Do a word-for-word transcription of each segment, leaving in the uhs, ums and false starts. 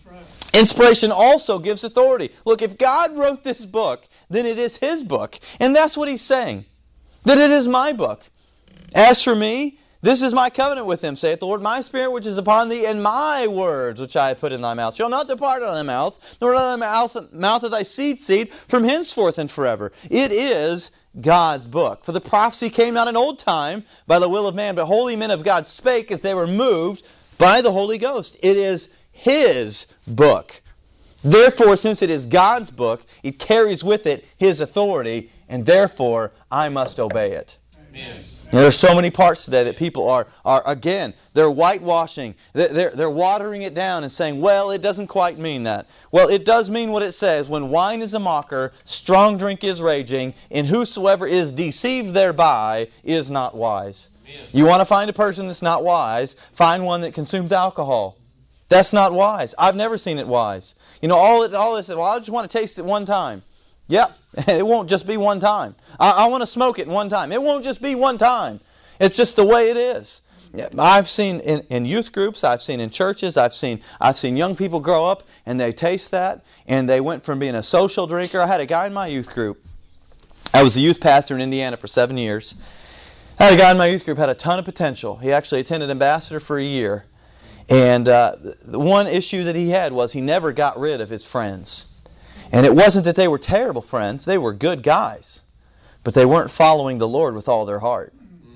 Inspiration also gives authority. Look, if God wrote this book, then it is His book. And that's what He's saying. That it is my book. As for me, this is my covenant with Him, saith the Lord, my Spirit which is upon thee, and my words which I have put in thy mouth shall not depart out of thy mouth, nor out of the mouth, mouth of thy seed seed from henceforth and forever. It is God's book. For the prophecy came not in old time by the will of man, but holy men of God spake as they were moved by the Holy Ghost. It is His book. Therefore, since it is God's book, it carries with it His authority, and therefore I must obey it. Amen. There are so many parts today that people are, are again, they're whitewashing. They're, they're watering it down and saying, well, it doesn't quite mean that. Well, it does mean what it says. When wine is a mocker, strong drink is raging, and whosoever is deceived thereby is not wise. Amen. You want to find a person that's not wise, find one that consumes alcohol. That's not wise. I've never seen it wise. You know, all it, all this, well, I just want to taste it one time. Yep, it won't just be one time. I, I want to smoke it one time. It won't just be one time. It's just the way it is. I've seen in, in youth groups, I've seen in churches, I've seen I've seen young people grow up and they taste that, and they went from being a social drinker. I had a guy in my youth group. I was a youth pastor in Indiana for seven years. I had a guy in my youth group who had a ton of potential. He actually attended Ambassador for a year. And uh, the one issue that he had was he never got rid of his friends. And it wasn't that they were terrible friends. They were good guys. But they weren't following the Lord with all their heart.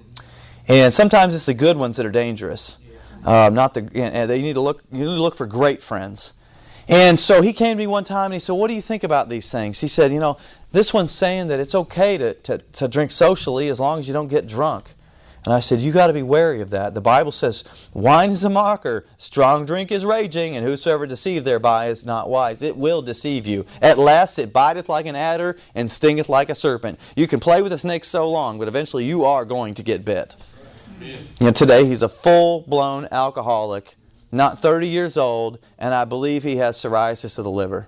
And sometimes it's the good ones that are dangerous. Uh, not the. And they need to look. You need to look for great friends. And so he came to me one time and he said, "What do you think about these things?" He said, "You know, this one's saying that it's okay to to, to drink socially as long as you don't get drunk." And I said, you got to be wary of that. The Bible says, wine is a mocker, strong drink is raging, and whosoever deceived thereby is not wise. It will deceive you. At last it biteth like an adder and stingeth like a serpent. You can play with a snake so long, but eventually you are going to get bit. Amen. You know, today he's a full-blown alcoholic, not thirty years old, and I believe he has psoriasis of the liver.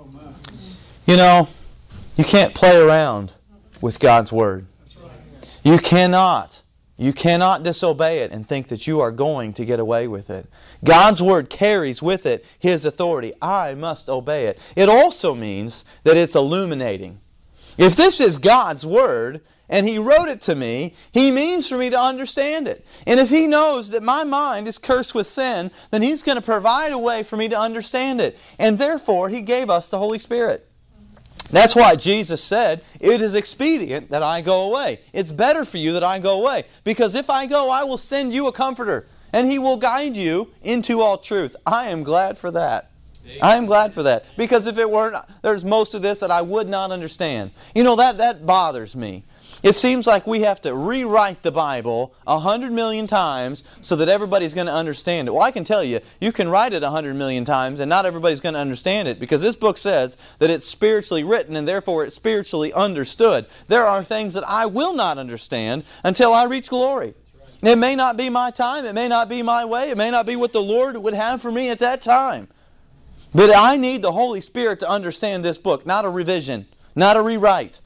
You know, you can't play around with God's Word. You cannot. You cannot disobey it and think that you are going to get away with it. God's Word carries with it His authority. I must obey it. It also means that it's illuminating. If this is God's Word and He wrote it to me, He means for me to understand it. And if He knows that my mind is cursed with sin, then He's going to provide a way for me to understand it. And therefore, He gave us the Holy Spirit. That's why Jesus said, it is expedient that I go away. It's better for you that I go away. Because if I go, I will send you a comforter. And He will guide you into all truth. I am glad for that. I am glad for that. Because if it weren't, there's most of this that I would not understand. You know, that, that bothers me. It seems like we have to rewrite the Bible a hundred million times so that everybody's going to understand it. Well, I can tell you, you can write it a hundred million times and not everybody's going to understand it, because this book says that it's spiritually written and therefore it's spiritually understood. There are things that I will not understand until I reach glory. It may not be my time, it may not be my way, it may not be what the Lord would have for me at that time. But I need the Holy Spirit to understand this book, not a revision, not a rewrite.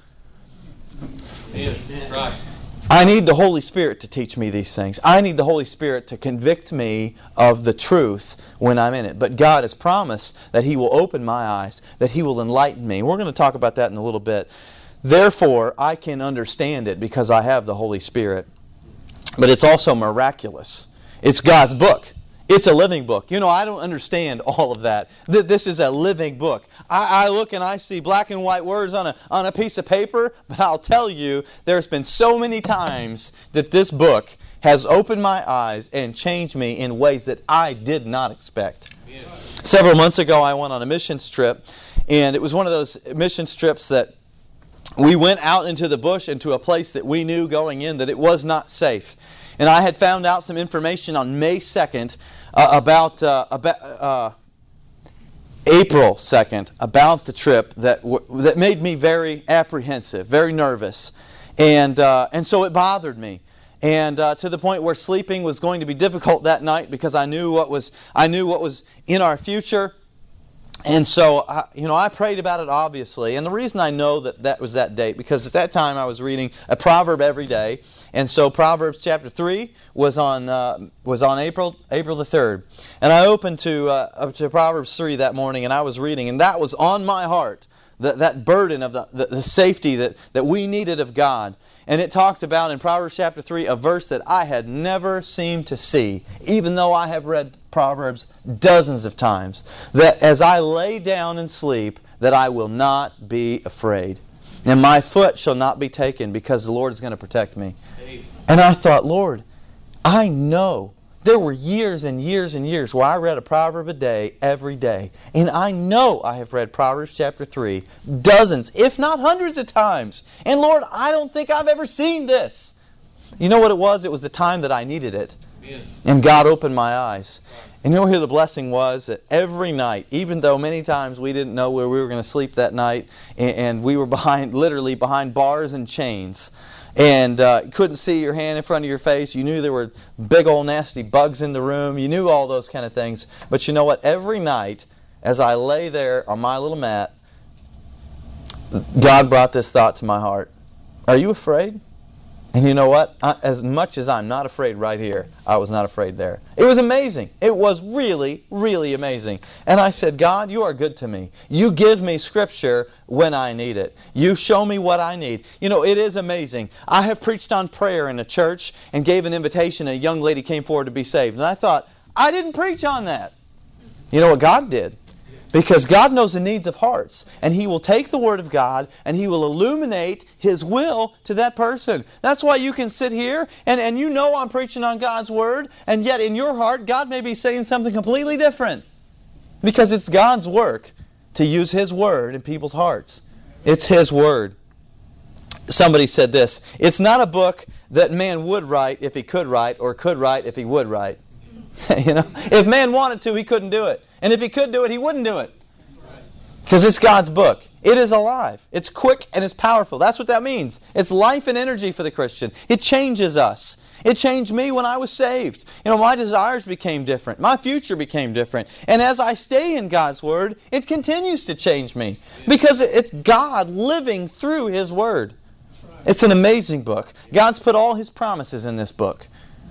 Right. I need the Holy Spirit to teach me these things. I need the Holy Spirit to convict me of the truth when I'm in it. But God has promised that He will open my eyes, that He will enlighten me. We're going to talk about that in a little bit. Therefore, I can understand it because I have the Holy Spirit. But it's also miraculous. It's God's book. It's a living book. You know, I don't understand all of that. This is a living book. I, I look and I see black and white words on a, on a piece of paper, but I'll tell you, there's been so many times that this book has opened my eyes and changed me in ways that I did not expect. Yeah. Several months ago, I went on a missions trip, and it was one of those missions trips that we went out into the bush, into a place that we knew going in that it was not safe. And I had found out some information on May second uh, about uh, about uh, April second about the trip that w- that made me very apprehensive, very nervous, and uh, and so it bothered me, and uh, to the point where sleeping was going to be difficult that night because I knew what was I knew what was in our future. And so, I, you know, I prayed about it, obviously. And the reason I know that that was that date, because at that time I was reading a proverb every day. And so Proverbs chapter three was on uh, was on April April the third. And I opened to, uh, to Proverbs three that morning, and I was reading. And that was on my heart, that, that burden of the, the, the safety that, that we needed of God. And it talked about in Proverbs chapter three a verse that I had never seemed to see, even though I have read Proverbs dozens of times, that as I lay down and sleep, that I will not be afraid. And my foot shall not be taken, because the Lord is going to protect me. And I thought, Lord, I know there were years and years and years where I read a proverb a day every day. And I know I have read Proverbs chapter three dozens, if not hundreds of times. And Lord, I don't think I've ever seen this. You know what it was? It was the time that I needed it. Amen. And God opened my eyes. And you know where the blessing was? That every night, even though many times we didn't know where we were going to sleep that night, and, and we were behind, literally behind bars and chains, and uh, couldn't see your hand in front of your face. You knew there were big old nasty bugs in the room. You knew all those kind of things. But you know what? Every night, as I lay there on my little mat, God brought this thought to my heart. Are you afraid? And you know what? I, as much as I'm not afraid right here, I was not afraid there. It was amazing. It was really, really amazing. And I said, God, you are good to me. You give me Scripture when I need it. You show me what I need. You know, it is amazing. I have preached on prayer in a church and gave an invitation, and a young lady came forward to be saved. And I thought, I didn't preach on that. You know what God did? Because God knows the needs of hearts. And He will take the Word of God and He will illuminate His will to that person. That's why you can sit here and, and you know I'm preaching on God's Word, and yet in your heart God may be saying something completely different. Because it's God's work to use His Word in people's hearts. It's His Word. Somebody said this, it's not a book that man would write if he could write, or could write if he would write. You know, if man wanted to, he couldn't do it. And if he could do it, he wouldn't do it. Because it's God's book. It is alive. It's quick and it's powerful. That's what that means. It's life and energy for the Christian. It changes us. It changed me when I was saved. You know, my desires became different. My future became different. And as I stay in God's Word, it continues to change me. Because it's God living through His Word. It's an amazing book. God's put all His promises in this book,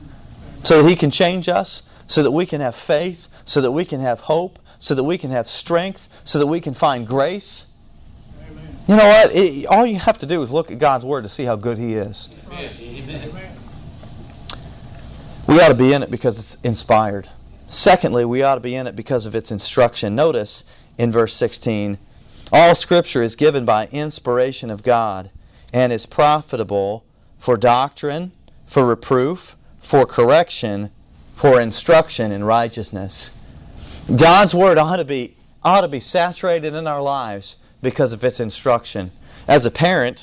so that He can change us, so that we can have faith, so that we can have hope, so that we can have strength, so that we can find grace. Amen. You know what? It, all you have to do is look at God's Word to see how good He is. Amen. We ought to be in it because it's inspired. Secondly, we ought to be in it because of its instruction. Notice in verse sixteen, all Scripture is given by inspiration of God and is profitable for doctrine, for reproof, for correction, for instruction in righteousness. God's Word ought to be ought to be saturated in our lives because of its instruction. As a parent,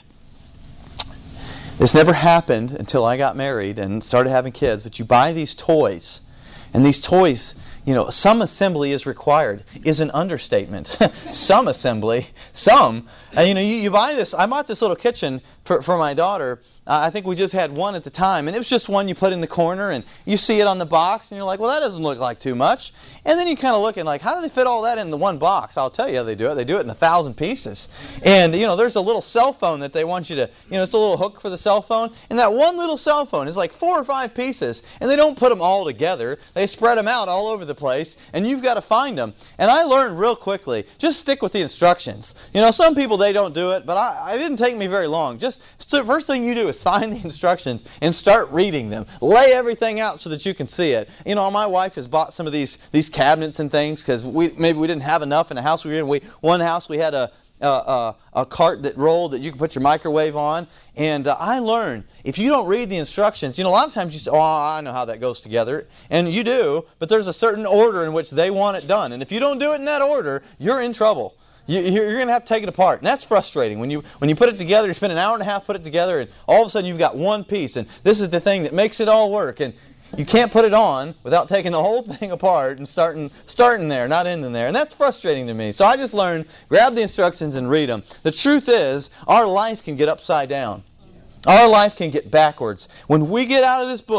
this never happened until I got married and started having kids, but you buy these toys, and these toys, you know, some assembly is required is an understatement. Some assembly, some. And, you know, you, you buy this. I bought this little kitchen for, for my daughter. Uh, I think we just had one at the time, and it was just one you put in the corner, and you see it on the box, and you're like, well, that doesn't look like too much. And then you kind of look and like, how do they fit all that in the one box? I'll tell you how they do it. They do it in a thousand pieces. And, you know, there's a little cell phone that they want you to, you know, it's a little hook for the cell phone, and that one little cell phone is like four or five pieces, and they don't put them all together. They spread them out all over the place, and you've got to find them. And I learned real quickly, just stick with the instructions. You know, some people, they don't do it, but I, it didn't take me very long. Just, so first thing you do is find the instructions and start reading them. Lay everything out so that you can see it. You know, my wife has bought some of these these cabinets and things because we maybe we didn't have enough in the house we were in. We, one house we had a a, a, a cart that rolled that you could put your microwave on. And uh, I learned, if you don't read the instructions, you know, a lot of times you say, oh, I know how that goes together. And you do, but there's a certain order in which they want it done. And if you don't do it in that order, you're in trouble. You, you're going to have to take it apart. And that's frustrating. When you when you put it together, you spend an hour and a half put it together, and all of a sudden you've got one piece. And this is the thing that makes it all work. And you can't put it on without taking the whole thing apart and starting starting there, not ending there. And that's frustrating to me. So I just learned, grab the instructions and read them. The truth is, our life can get upside down. Our life can get backwards. When we get out of this book,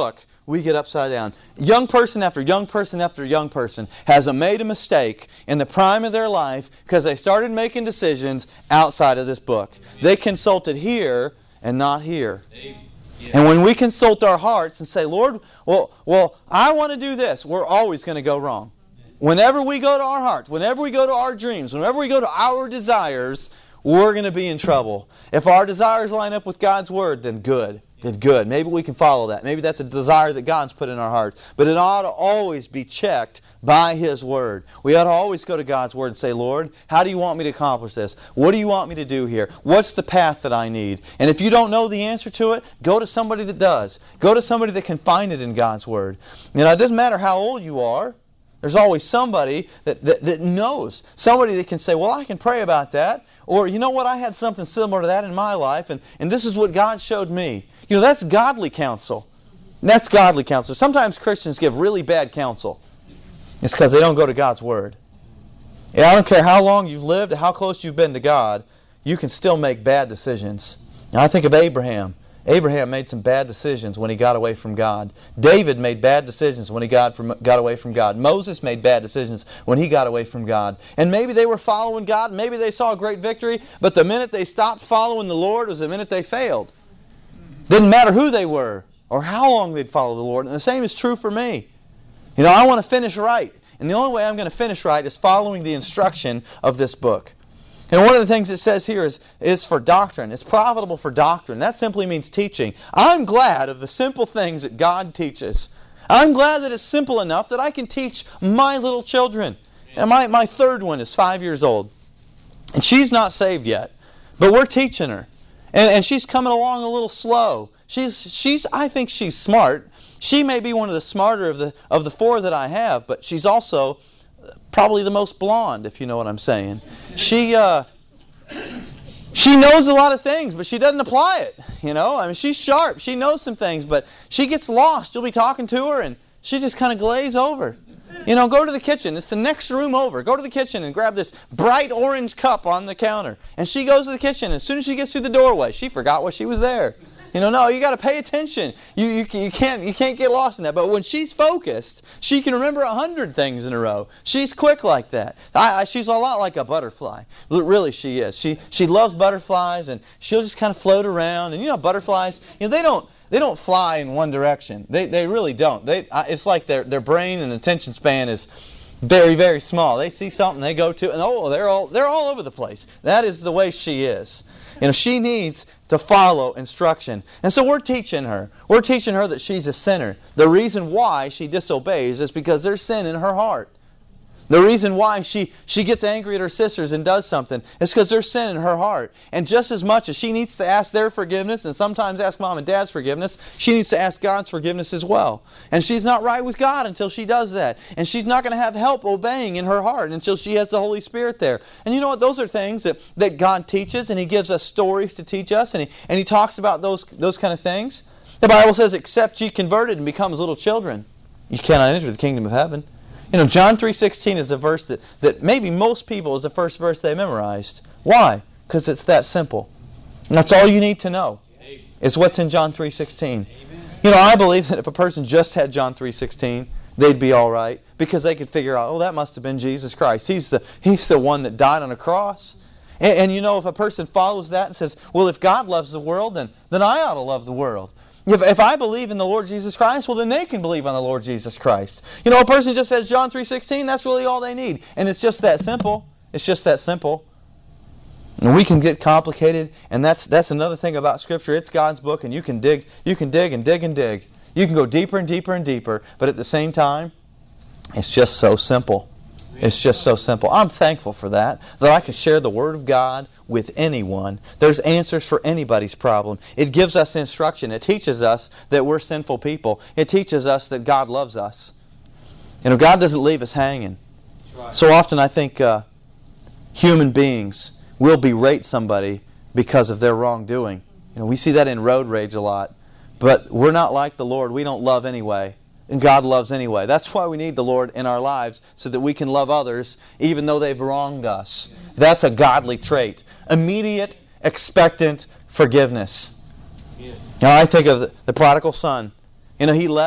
we get upside down. Young person after young person after young person has made a mistake in the prime of their life because they started making decisions outside of this book. They consulted here and not here. And when we consult our hearts and say, Lord, well, well, I want to do this, we're always going to go wrong. Whenever we go to our hearts, whenever we go to our dreams, whenever we go to our desires, we're going to be in trouble. If our desires line up with God's Word, then good. Then good. Maybe we can follow that. Maybe that's a desire that God's put in our hearts. But it ought to always be checked by His Word. We ought to always go to God's Word and say, Lord, how do you want me to accomplish this? What do you want me to do here? What's the path that I need? And if you don't know the answer to it, go to somebody that does. Go to somebody that can find it in God's Word. You know, it doesn't matter how old you are. There's always somebody that, that, that knows. Somebody that can say, well, I can pray about that. Or, you know what, I had something similar to that in my life, and, and this is what God showed me. You know, that's godly counsel. That's godly counsel. Sometimes Christians give really bad counsel. It's because they don't go to God's Word. And I don't care how long you've lived, how close you've been to God, you can still make bad decisions. And I think of Abraham. Abraham made some bad decisions when he got away from God. David made bad decisions when he got, from, got away from God. Moses made bad decisions when he got away from God. And maybe they were following God, maybe they saw a great victory, but the minute they stopped following the Lord was the minute they failed. Didn't matter who they were or how long they'd follow the Lord. And the same is true for me. You know, I want to finish right. And the only way I'm going to finish right is following the instruction of this book. And one of the things it says here is, is for doctrine. It's profitable for doctrine. That simply means teaching. I'm glad of the simple things that God teaches. I'm glad that it's simple enough that I can teach my little children. And my, my third one is five years old. And she's not saved yet. But we're teaching her. And, and she's coming along a little slow. She's, she's, I think she's smart. She may be one of the smarter of the, of the four that I have, but she's also probably the most blonde, if you know what I'm saying. She uh, she knows a lot of things, but she doesn't apply it. You know, I mean, she's sharp. She knows some things, but she gets lost. You'll be talking to her, and she just kind of glaze over. You know, go to the kitchen. It's the next room over. Go to the kitchen and grab this bright orange cup on the counter. And she goes to the kitchen. As soon as she gets through the doorway, she forgot what she was there. You know, no, you got to pay attention. You, you you can't you can't get lost in that. But when she's focused, she can remember a hundred things in a row. She's quick like that. I, I, she's a lot like a butterfly. Really, she is. She she loves butterflies, and she'll just kind of float around. And you know, butterflies, you know, they don't they don't fly in one direction. They they really don't. They I, it's like their their brain and attention span is very very small. They see something, they go to, and oh, they're all they're all over the place. That is the way she is. You know, she needs to follow instruction. And so we're teaching her. We're teaching her that she's a sinner. The reason why she disobeys is because there's sin in her heart. The reason why she, she gets angry at her sisters and does something is because there's sin in her heart. And just as much as she needs to ask their forgiveness and sometimes ask Mom and Dad's forgiveness, she needs to ask God's forgiveness as well. And she's not right with God until she does that. And she's not going to have help obeying in her heart until she has the Holy Spirit there. And you know what? Those are things that, that God teaches, and He gives us stories to teach us, and He, and he talks about those, those kind of things. The Bible says, except ye converted and become as little children, you cannot enter the kingdom of heaven. You know, John three sixteen is a verse that, that maybe most people is the first verse they memorized. Why? Because it's that simple. And that's all you need to know, is what's in John three sixteen. You know, I believe that if a person just had John three sixteen, they'd be all right, because they could figure out, oh, that must have been Jesus Christ. He's the, he's the one that died on a cross. And, and you know, if a person follows that and says, well, if God loves the world, then, then I ought to love the world. If, if I believe in the Lord Jesus Christ, well, then they can believe on the Lord Jesus Christ. You know, a person just says John three sixteen, that's really all they need. And it's just that simple. It's just that simple. And we can get complicated, and that's that's another thing about Scripture. It's God's book, and you can dig, you can dig and dig and dig. You can go deeper and deeper and deeper, but at the same time, it's just so simple. It's just so simple. I'm thankful for that, that I can share the Word of God with anyone. There's answers for anybody's problem. It gives us instruction. It teaches us that we're sinful people. It teaches us that God loves us. You know, God doesn't leave us hanging. So often I think uh, human beings will berate somebody because of their wrongdoing. You know, we see that in road rage a lot. But we're not like the Lord. We don't love anyway. And God loves anyway. That's why we need the Lord in our lives, so that we can love others even though they've wronged us. That's a godly trait. Immediate, expectant forgiveness. Now I think of the, the prodigal son. You know, he left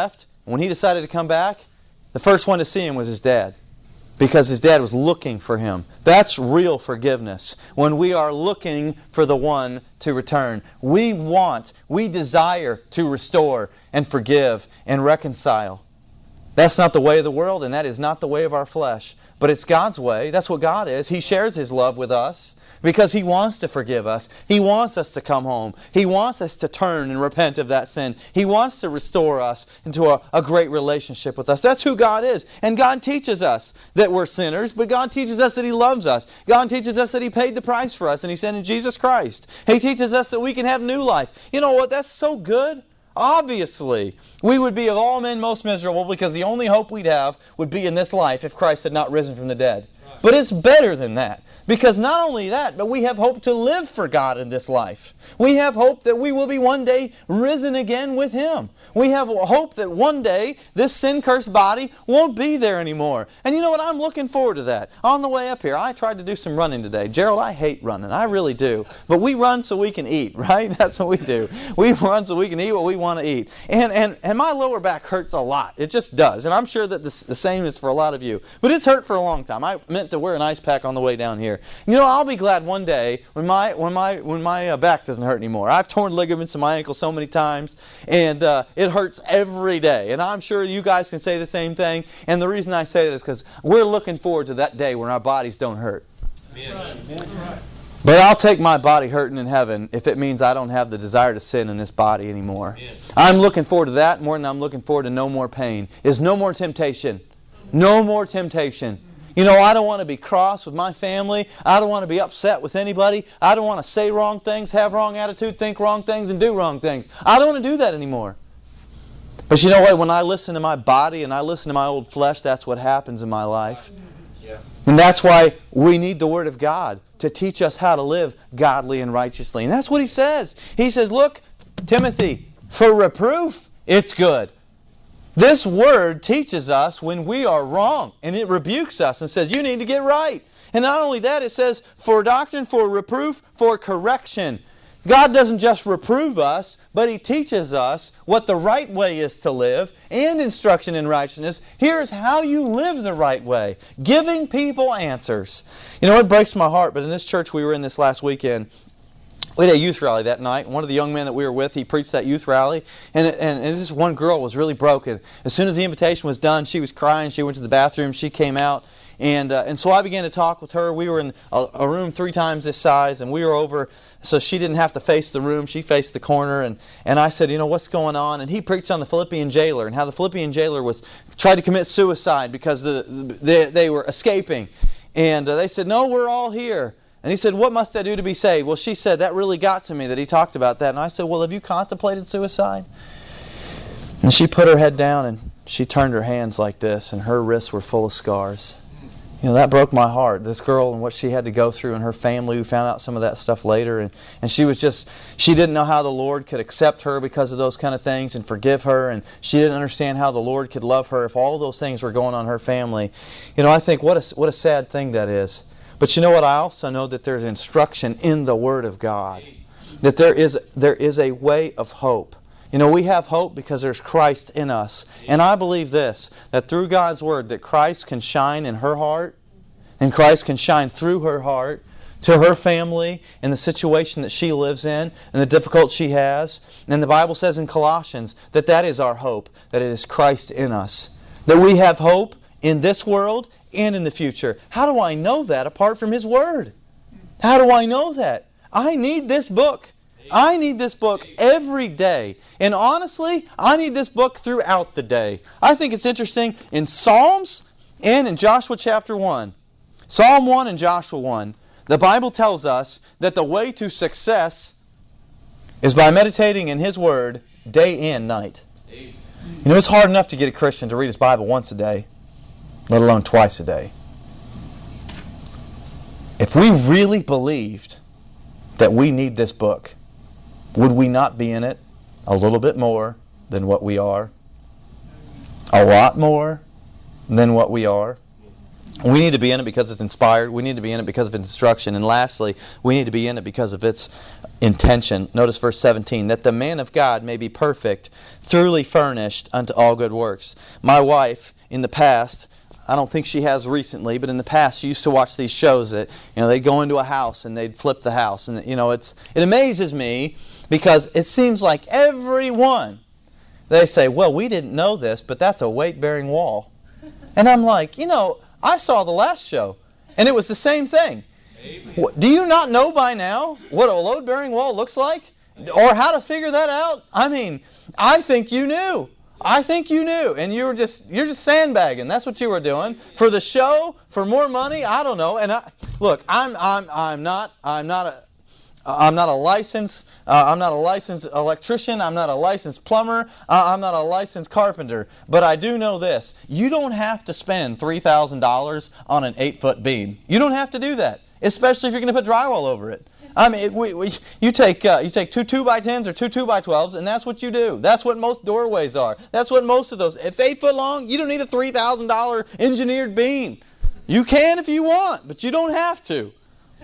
when he decided to come back, the first one to see him was his dad. Because his dad was looking for him. That's real forgiveness. When we are looking for the one to return. We want, we desire to restore and forgive and reconcile. That's not the way of the world, and that is not the way of our flesh. But it's God's way. That's what God is. He shares His love with us because He wants to forgive us. He wants us to come home. He wants us to turn and repent of that sin. He wants to restore us into a, a great relationship with us. That's who God is. And God teaches us that we're sinners, but God teaches us that He loves us. God teaches us that He paid the price for us, and He sent in Jesus Christ. He teaches us that we can have new life. You know what? That's so good. Obviously, we would be of all men most miserable because the only hope we'd have would be in this life if Christ had not risen from the dead. But it's better than that. Because not only that, but we have hope to live for God in this life. We have hope that we will be one day risen again with Him. We have hope that one day this sin-cursed body won't be there anymore. And you know what? I'm looking forward to that. On the way up here, I tried to do some running today. Gerald, I hate running. I really do. But we run so we can eat, right? That's what we do. We run so we can eat what we want to eat. And and, and my lower back hurts a lot. It just does. And I'm sure that this, the same is for a lot of you. But it's hurt for a long time. I meant to wear an ice pack on the way down here. You know, I'll be glad one day when my when my when my uh, back doesn't hurt anymore. I've torn ligaments in my ankle so many times, and uh, it hurts every day. And I'm sure you guys can say the same thing. And the reason I say that is because we're looking forward to that day when our bodies don't hurt. Amen. But I'll take my body hurting in heaven if it means I don't have the desire to sin in this body anymore. Amen. I'm looking forward to that more than I'm looking forward to no more pain. Is no more temptation. No more temptation. You know, I don't want to be cross with my family. I don't want to be upset with anybody. I don't want to say wrong things, have wrong attitude, think wrong things, and do wrong things. I don't want to do that anymore. But you know what? When I listen to my body and I listen to my old flesh, that's what happens in my life. Yeah. And that's why we need the Word of God to teach us how to live godly and righteously. And that's what He says. He says, look, Timothy, for reproof, it's good. This Word teaches us when we are wrong, and it rebukes us and says, you need to get right. And not only that, it says, for doctrine, for reproof, for correction. God doesn't just reprove us, but He teaches us what the right way is to live and instruction in righteousness. Here's how you live the right way, giving people answers. You know, it breaks my heart, but in this church we were in this last weekend, we had a youth rally that night. One of the young men that we were with, he preached that youth rally. And, and, and this one girl was really broken. As soon as the invitation was done, she was crying. She went to the bathroom. She came out. And uh, and so I began to talk with her. We were in a, a room three times this size, and we were over, so she didn't have to face the room. She faced the corner. And, and I said, you know, what's going on? And he preached on the Philippian jailer and how the Philippian jailer was tried to commit suicide because the, the, they, they were escaping. And uh, they said, no, we're all here. And he said, what must I do to be saved? Well, she said, that really got to me that he talked about that. And I said, well, have you contemplated suicide? And she put her head down and she turned her hands like this, and her wrists were full of scars. You know, that broke my heart. This girl and what she had to go through, and her family, we found out some of that stuff later. And, and she was just, she didn't know how the Lord could accept her because of those kind of things and forgive her. And she didn't understand how the Lord could love her if all of those things were going on in her family. You know, I think what a, what a sad thing that is. But you know what? I also know that there's instruction in the Word of God. That there is there is a way of hope. You know, we have hope because there's Christ in us. And I believe this, that through God's Word, that Christ can shine in her heart, and Christ can shine through her heart to her family and the situation that she lives in and the difficulty she has. And the Bible says in Colossians that that is our hope, that it is Christ in us. That we have hope in this world and in the future. How do I know that apart from His Word? How do I know that? I need this book. I need this book every day. And honestly, I need this book throughout the day. I think it's interesting in Psalms and in Joshua chapter one. Psalm one and Joshua one. The Bible tells us that the way to success is by meditating in His Word day and night. You know, it's hard enough to get a Christian to read his Bible once a day, let alone twice a day. If we really believed that we need this book, would we not be in it a little bit more than what we are? A lot more than what we are? We need to be in it because it's inspired. We need to be in it because of its instruction. And lastly, we need to be in it because of its intention. Notice verse seventeen, that the man of God may be perfect, thoroughly furnished unto all good works. My wife, in the past, I don't think she has recently, but in the past she used to watch these shows that, you know, they'd go into a house and they'd flip the house. And, you know, it's it amazes me because it seems like everyone, they say, well, we didn't know this, but that's a weight-bearing wall. And I'm like, you know, I saw the last show, and it was the same thing. Amen. Do you not know by now what a load-bearing wall looks like? Or how to figure that out? I mean, I think you knew. I think you knew, and you were just you're just sandbagging. That's what you were doing for the show, for more money. I don't know. And I, look, I'm I'm I'm not I'm not a I'm not a licensed uh, I'm not a licensed electrician. I'm not a licensed plumber. Uh, I'm not a licensed carpenter. But I do know this: you don't have to spend three thousand dollars on an eight foot beam. You don't have to do that, especially if you're going to put drywall over it. I mean, it, we, we, you take uh, you take two two by tens or two two by twelves, and that's what you do. That's what most doorways are. That's what most of those. If it's eight foot long, you don't need a three thousand dollar engineered beam. You can if you want, but you don't have to.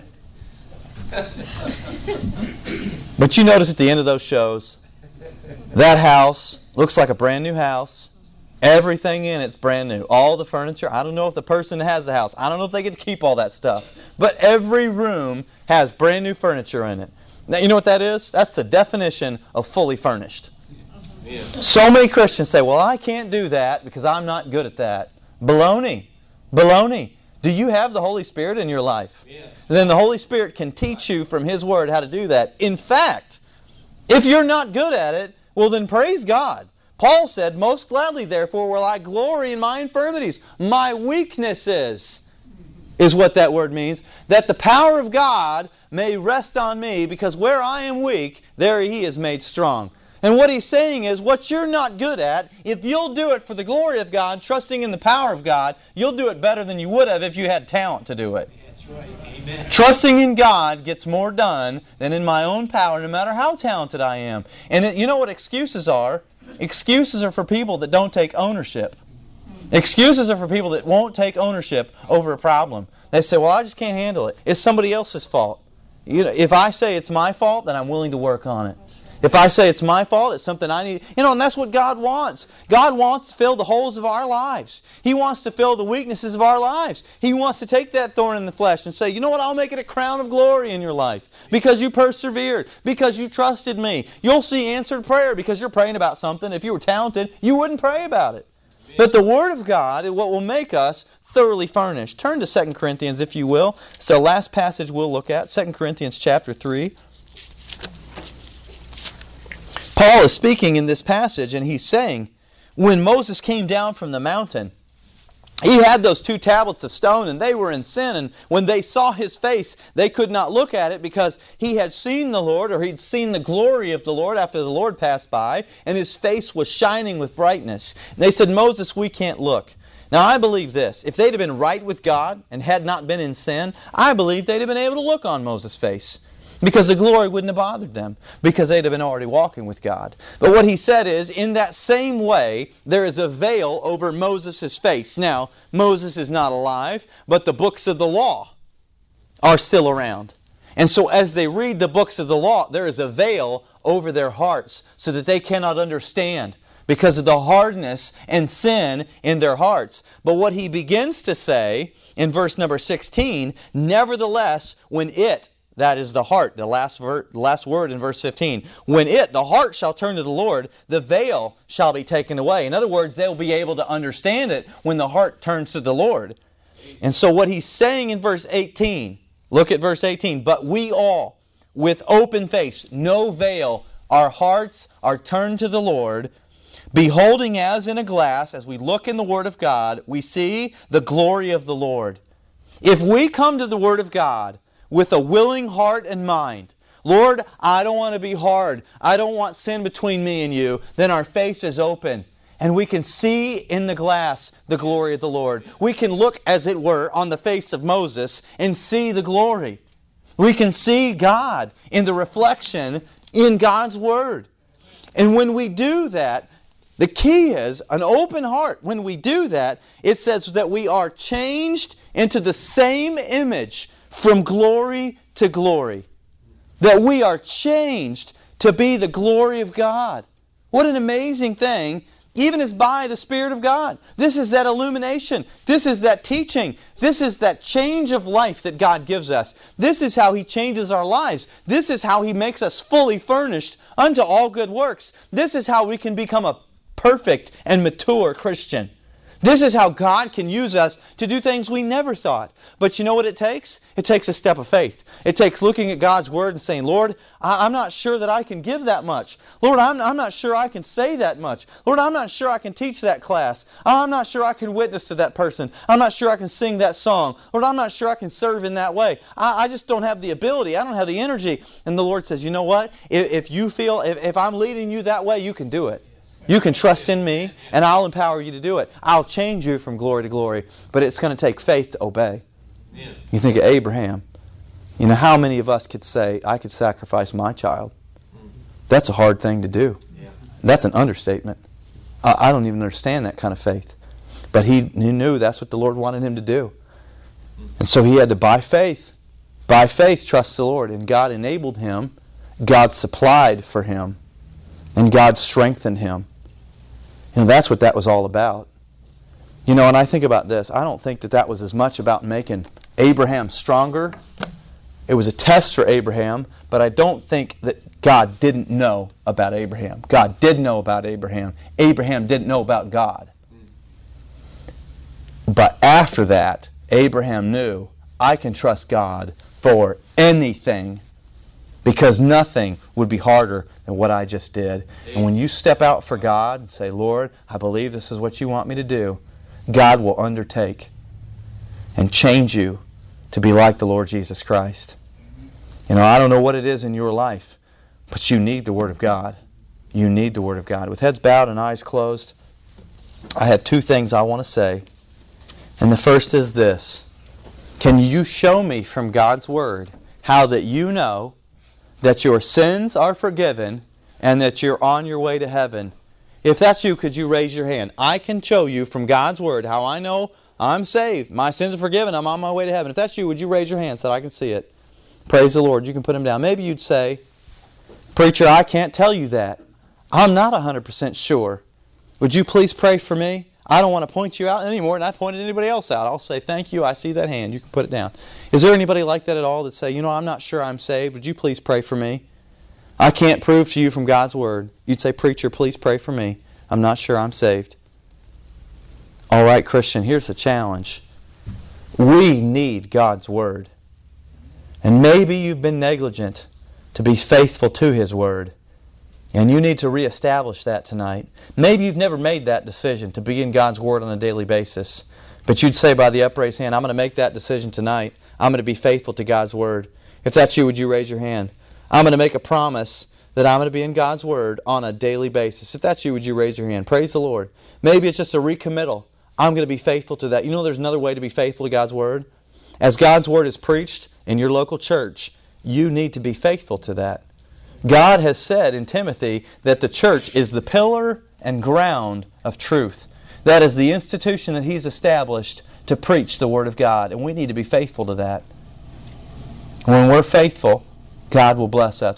But you notice at the end of those shows, that house looks like a brand new house. Everything in it's brand new. All the furniture. I don't know if the person has the house, I don't know if they get to keep all that stuff. But every room has brand new furniture in it. Now, you know what that is? That's the definition of fully furnished. Yeah. So many Christians say, well, I can't do that because I'm not good at that. Baloney. Baloney. Do you have the Holy Spirit in your life? Yes. Then the Holy Spirit can teach you from His Word how to do that. In fact, if you're not good at it, well then praise God. Paul said, most gladly, therefore, will I glory in my infirmities. My weaknesses is what that word means. That the power of God may rest on me, because where I am weak, there He is made strong. And what he's saying is, what you're not good at, if you'll do it for the glory of God, trusting in the power of God, you'll do it better than you would have if you had talent to do it. That's right. Amen. Trusting in God gets more done than in my own power, no matter how talented I am. And it, you know what excuses are? Excuses are for people that don't take ownership. Excuses are for people that won't take ownership over a problem. They say, well, I just can't handle it. It's somebody else's fault. You know, if I say it's my fault, then I'm willing to work on it. If I say it's my fault, it's something I need. You know, and that's what God wants. God wants to fill the holes of our lives. He wants to fill the weaknesses of our lives. He wants to take that thorn in the flesh and say, you know what, I'll make it a crown of glory in your life. Because you persevered. Because you trusted me. You'll see answered prayer because you're praying about something. If you were talented, you wouldn't pray about it. But the Word of God is what will make us thoroughly furnished. Turn to Second Corinthians, if you will. It's the last passage we'll look at. Second Corinthians chapter three. Paul is speaking in this passage, and he's saying, when Moses came down from the mountain, he had those two tablets of stone, and they were in sin, and when they saw his face, they could not look at it because he had seen the Lord, or he'd seen the glory of the Lord after the Lord passed by, and his face was shining with brightness. And they said, Moses, we can't look. Now, I believe this. If they'd have been right with God and had not been in sin, I believe they'd have been able to look on Moses' face. Because the glory wouldn't have bothered them. Because they'd have been already walking with God. But what he said is, in that same way, there is a veil over Moses' face. Now, Moses is not alive, but the books of the law are still around. And so as they read the books of the law, there is a veil over their hearts so that they cannot understand because of the hardness and sin in their hearts. But what he begins to say in verse number sixteen, nevertheless, when it, that is the heart, the last, ver- last word in verse fifteen. When it, the heart, shall turn to the Lord, the veil shall be taken away. In other words, they'll be able to understand it when the heart turns to the Lord. And so what he's saying in verse eighteen, look at verse eighteen. But we all, with open face, no veil, our hearts are turned to the Lord, beholding as in a glass, as we look in the Word of God, we see the glory of the Lord. If we come to the Word of God with a willing heart and mind, Lord, I don't want to be hard. I don't want sin between me and you. Then our face is open. And we can see in the glass the glory of the Lord. We can look, as it were, on the face of Moses and see the glory. We can see God in the reflection in God's Word. And when we do that, the key is an open heart. When we do that, it says that we are changed into the same image from glory to glory. That we are changed to be the glory of God. What an amazing thing, even as by the Spirit of God. This is that illumination. This is that teaching. This is that change of life that God gives us. This is how He changes our lives. This is how He makes us fully furnished unto all good works. This is how we can become a perfect and mature Christian. This is how God can use us to do things we never thought. But you know what it takes? It takes a step of faith. It takes looking at God's Word and saying, Lord, I'm not sure that I can give that much. Lord, I'm, I'm not sure I can say that much. Lord, I'm not sure I can teach that class. I'm not sure I can witness to that person. I'm not sure I can sing that song. Lord, I'm not sure I can serve in that way. I, I just don't have the ability. I don't have the energy. And the Lord says, you know what? If, if you feel, if, if I'm leading you that way, you can do it. You can trust in me, and I'll empower you to do it. I'll change you from glory to glory, but it's going to take faith to obey. Yeah. You think of Abraham. You know, how many of us could say, I could sacrifice my child? That's a hard thing to do. Yeah. That's an understatement. I, I don't even understand that kind of faith. But he, he knew that's what the Lord wanted him to do. And so he had to, by faith, by faith, trust the Lord. And God enabled him. God supplied for him. And God strengthened him. You know, that's what that was all about. You know, and I think about this. I don't think that that was as much about making Abraham stronger. It was a test for Abraham, but I don't think that God didn't know about Abraham. God did know about Abraham. Abraham didn't know about God. But after that, Abraham knew, I can trust God for anything, because nothing would be harder than what I just did. And when you step out for God and say, Lord, I believe this is what you want me to do, God will undertake and change you to be like the Lord Jesus Christ. You know, I don't know what it is in your life, but you need the Word of God. You need the Word of God. With heads bowed and eyes closed, I had two things I want to say. And the first is this. Can you show me from God's Word how that you know that your sins are forgiven and that you're on your way to heaven? If that's you, could you raise your hand? I can show you from God's Word how I know I'm saved. My sins are forgiven. I'm on my way to heaven. If that's you, would you raise your hand so that I can see it? Praise the Lord. You can put them down. Maybe you'd say, Preacher, I can't tell you that. I'm not one hundred percent sure. Would you please pray for me? I don't want to point you out anymore, and I pointed anybody else out. I'll say, thank you, I see that hand. You can put it down. Is there anybody like that at all that say, you know, I'm not sure I'm saved. Would you please pray for me? I can't prove to you from God's Word. You'd say, Preacher, please pray for me. I'm not sure I'm saved. All right, Christian, here's the challenge. We need God's Word. And maybe you've been negligent to be faithful to His Word. And you need to reestablish that tonight. Maybe you've never made that decision to be in God's Word on a daily basis. But you'd say by the upraised hand, I'm going to make that decision tonight. I'm going to be faithful to God's Word. If that's you, would you raise your hand? I'm going to make a promise that I'm going to be in God's Word on a daily basis. If that's you, would you raise your hand? Praise the Lord. Maybe it's just a recommittal. I'm going to be faithful to that. You know there's another way to be faithful to God's Word? As God's Word is preached in your local church, you need to be faithful to that. God has said in Timothy that the church is the pillar and ground of truth. That is the institution that He's established to preach the Word of God, and we need to be faithful to that. When we're faithful, God will bless us.